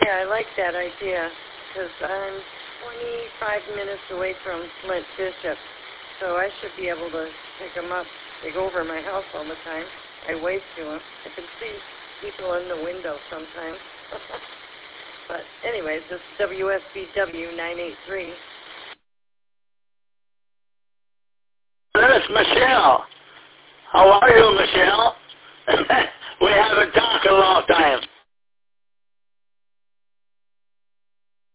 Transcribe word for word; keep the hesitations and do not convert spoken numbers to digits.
Yeah, I like that idea because I'm twenty-five minutes away from Flint Bishop, so I should be able to pick them up. They go over my house all the time. I wave to them. I can see people in the window sometimes. But anyways, this is W S B W nine eight three. That's Michelle. How are you, Michelle? We haven't talked in a long time.